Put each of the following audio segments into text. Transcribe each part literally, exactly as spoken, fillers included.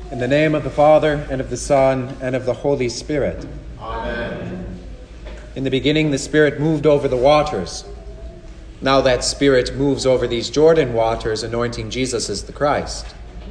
In the name of the Father, and of the Son, and of the Holy Spirit. Amen. In the beginning, the Spirit moved over the waters. Now that Spirit moves over these Jordan waters, anointing Jesus as the Christ.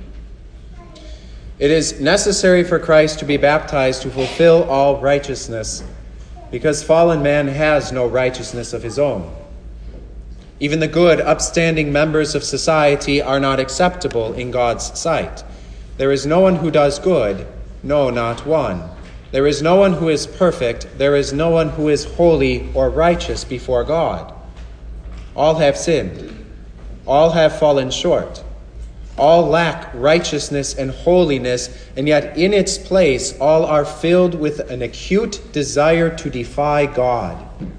It is necessary for Christ to be baptized to fulfill all righteousness, because fallen man has no righteousness of his own. Even the good, upstanding members of society are not acceptable in God's sight. There is no one who does good, no, not one. There is no one who is perfect. There is no one who is holy or righteous before God. All have sinned. All have fallen short. All lack righteousness and holiness, and yet in its place, all are filled with an acute desire to defy God.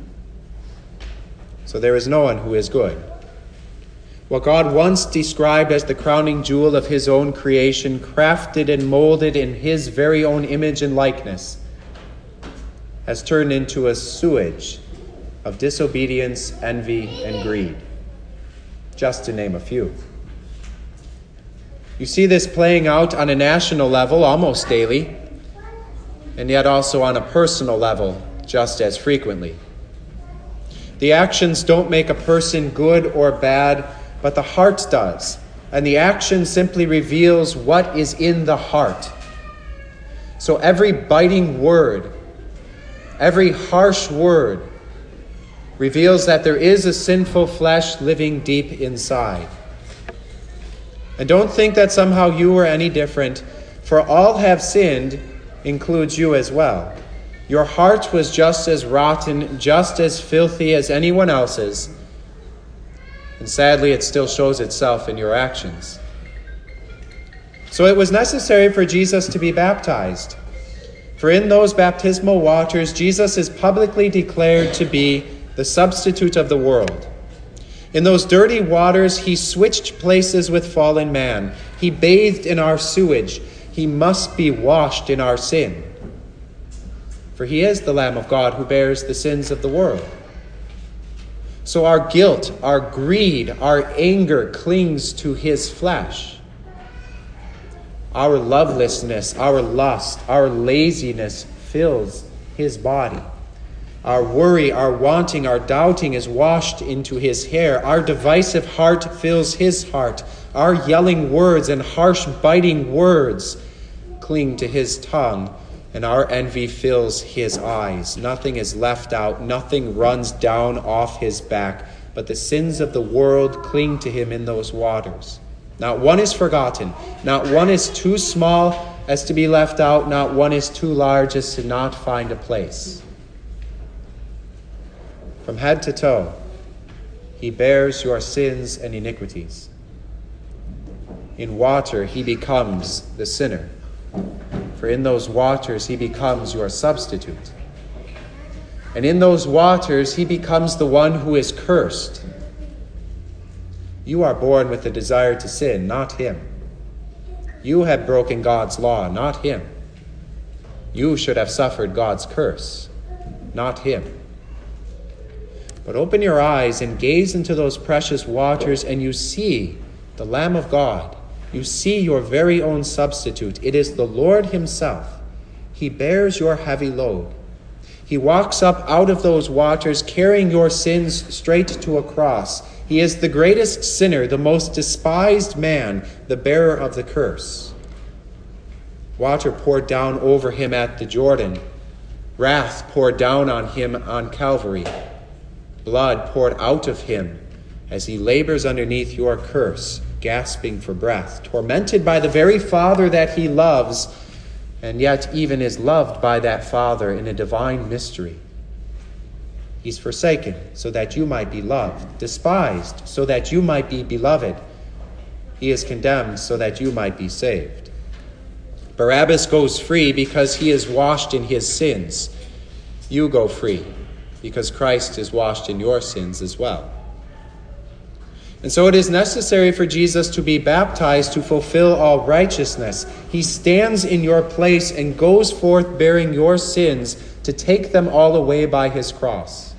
So there is no one who is good. What God once described as the crowning jewel of his own creation, crafted and molded in his very own image and likeness, has turned into a sewage of disobedience, envy, and greed, just to name a few. You see this playing out on a national level almost daily, and yet also on a personal level just as frequently. The actions don't make a person good or bad, but the heart does. And the action simply reveals what is in the heart. So every biting word, every harsh word, reveals that there is a sinful flesh living deep inside. And don't think that somehow you are any different, for all have sinned includes you as well. Your heart was just as rotten, just as filthy as anyone else's. And sadly, it still shows itself in your actions. So it was necessary for Jesus to be baptized. For in those baptismal waters, Jesus is publicly declared to be the substitute of the world. In those dirty waters, he switched places with fallen man. He bathed in our sewage. He must be washed in our sin. For he is the Lamb of God who bears the sins of the world. So our guilt, our greed, our anger clings to his flesh. Our lovelessness, our lust, our laziness fills his body. Our worry, our wanting, our doubting is washed into his hair. Our divisive heart fills his heart. Our yelling words and harsh biting words cling to his tongue. And our envy fills his eyes. Nothing is left out. Nothing runs down off his back. But the sins of the world cling to him in those waters. Not one is forgotten. Not one is too small as to be left out. Not one is too large as to not find a place. From head to toe, he bears your sins and iniquities. In water, he becomes the sinner. For in those waters, he becomes your substitute. And in those waters, he becomes the one who is cursed. You are born with the desire to sin, not him. You have broken God's law, not him. You should have suffered God's curse, not him. But open your eyes and gaze into those precious waters, and you see the Lamb of God. You see your very own substitute. It is the Lord himself. He bears your heavy load. He walks up out of those waters, carrying your sins straight to a cross. He is the greatest sinner, the most despised man, the bearer of the curse. Water poured down over him at the Jordan. Wrath poured down on him on Calvary. Blood poured out of him as he labors underneath your curse, gasping for breath, tormented by the very Father that he loves, and yet even is loved by that Father in a divine mystery. He's forsaken so that you might be loved, despised so that you might be beloved. He is condemned so that you might be saved. Barabbas goes free because he is washed in his sins. You go free because Christ is washed in your sins as well. And so it is necessary for Jesus to be baptized to fulfill all righteousness. He stands in your place and goes forth bearing your sins to take them all away by his cross.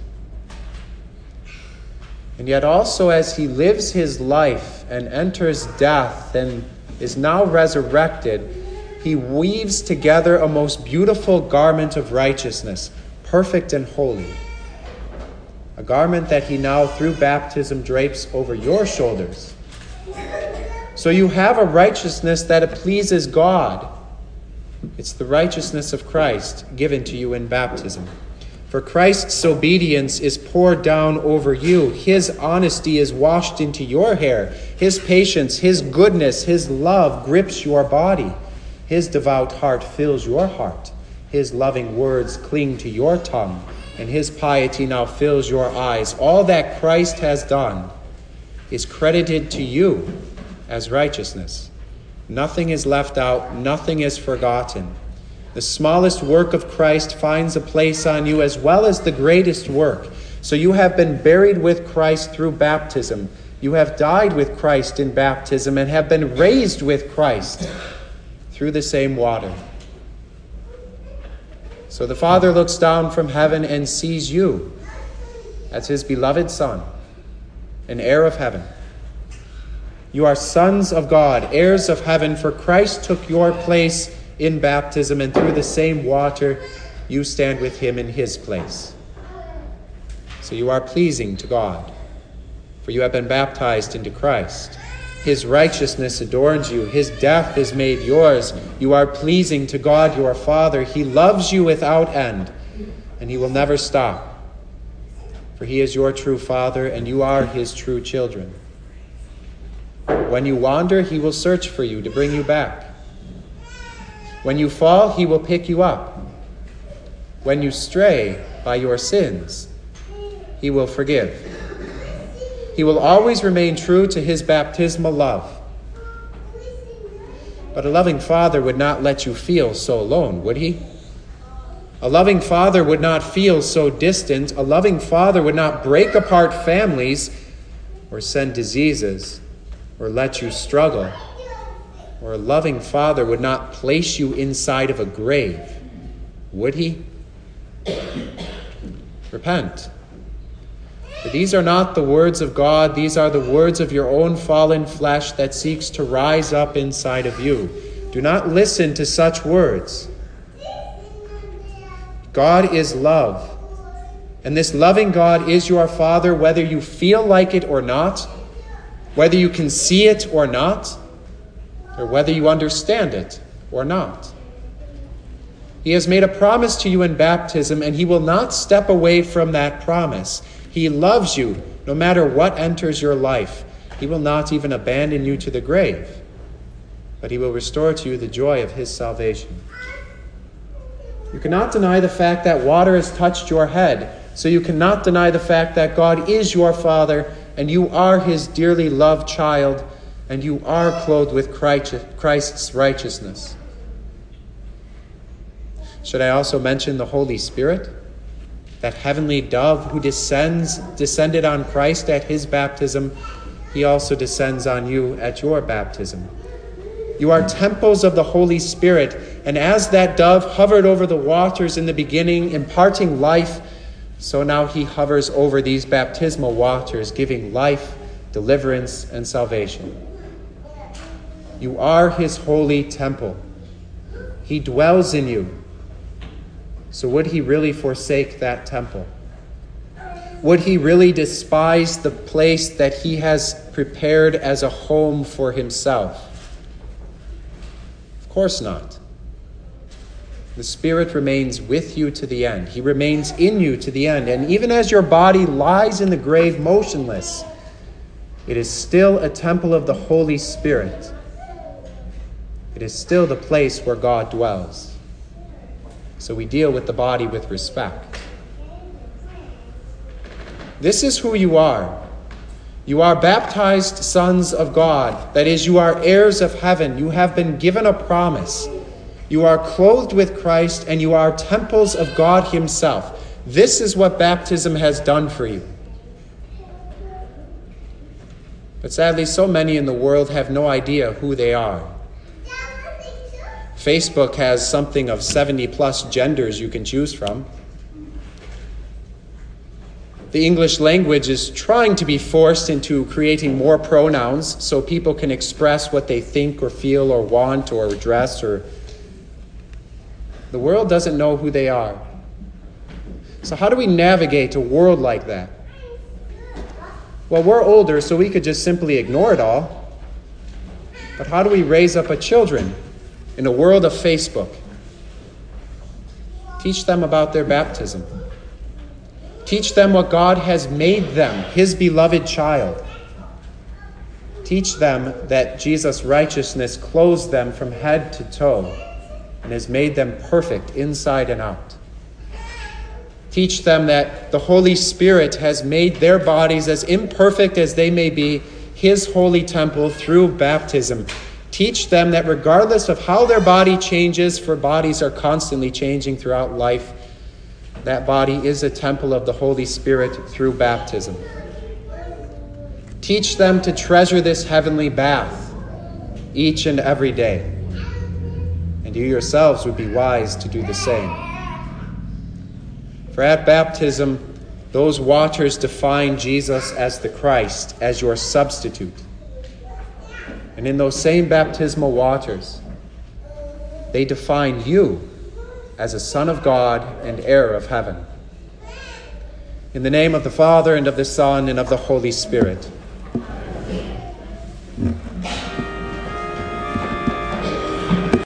And yet also as he lives his life and enters death and is now resurrected, he weaves together a most beautiful garment of righteousness, perfect and holy. A garment that he now, through baptism, drapes over your shoulders. So you have a righteousness that pleases God. It's the righteousness of Christ given to you in baptism. For Christ's obedience is poured down over you. His honesty is washed into your hair. His patience, his goodness, his love grips your body. His devout heart fills your heart. His loving words cling to your tongue, and his piety now fills your eyes. All that Christ has done is credited to you as righteousness. Nothing is left out, nothing is forgotten. The smallest work of Christ finds a place on you as well as the greatest work. So you have been buried with Christ through baptism. You have died with Christ in baptism and have been raised with Christ through the same water. So the Father looks down from heaven and sees you as his beloved Son, an heir of heaven. You are sons of God, heirs of heaven, for Christ took your place in baptism, and through the same water you stand with him in his place. So you are pleasing to God, for you have been baptized into Christ. His righteousness adorns you. His death is made yours. You are pleasing to God your Father. He loves you without end, and he will never stop. For he is your true Father, and you are his true children. When you wander, he will search for you to bring you back. When you fall, he will pick you up. When you stray by your sins, he will forgive. He will always remain true to his baptismal love. But a loving Father would not let you feel so alone, would he? A loving Father would not feel so distant. A loving Father would not break apart families or send diseases or let you struggle. Or a loving Father would not place you inside of a grave, would he? Repent. For these are not the words of God, these are the words of your own fallen flesh that seeks to rise up inside of you. Do not listen to such words. God is love, and this loving God is your Father, whether you feel like it or not, whether you can see it or not, or whether you understand it or not. He has made a promise to you in baptism, and he will not step away from that promise. He loves you no matter what enters your life. He will not even abandon you to the grave, but he will restore to you the joy of his salvation. You cannot deny the fact that water has touched your head, so you cannot deny the fact that God is your Father, and you are his dearly loved child, and you are clothed with Christ's righteousness. Should I also mention the Holy Spirit, that heavenly dove who descends, descended on Christ at his baptism? He also descends on you at your baptism. You are temples of the Holy Spirit, and as that dove hovered over the waters in the beginning, imparting life, so now he hovers over these baptismal waters, giving life, deliverance, and salvation. You are his holy temple. He dwells in you. So would he really forsake that temple? Would he really despise the place that he has prepared as a home for himself? Of course not. The Spirit remains with you to the end. He remains in you to the end. And even as your body lies in the grave motionless, it is still a temple of the Holy Spirit. It is still the place where God dwells. So we deal with the body with respect. This is who you are. You are baptized sons of God. That is, you are heirs of heaven. You have been given a promise. You are clothed with Christ, and you are temples of God himself. This is what baptism has done for you. But sadly, so many in the world have no idea who they are. Facebook has something of seventy plus genders you can choose from. The English language is trying to be forced into creating more pronouns so people can express what they think or feel or want or dress or The world doesn't know who they are. So how do we navigate a world like that? Well, we're older, so we could just simply ignore it all. But how do we raise up a children in a world of Facebook? Teach them about their baptism. Teach them what God has made them, his beloved child. Teach them that Jesus' righteousness clothes them from head to toe and has made them perfect inside and out. Teach them that the Holy Spirit has made their bodies, as imperfect as they may be, his holy temple through baptism. Teach them that regardless of how their body changes, for bodies are constantly changing throughout life, that body is a temple of the Holy Spirit through baptism. Teach them to treasure this heavenly bath each and every day. And you yourselves would be wise to do the same. For at baptism, those waters define Jesus as the Christ, as your substitute. And in those same baptismal waters, they define you as a son of God and heir of heaven. In the name of the Father, and of the Son, and of the Holy Spirit.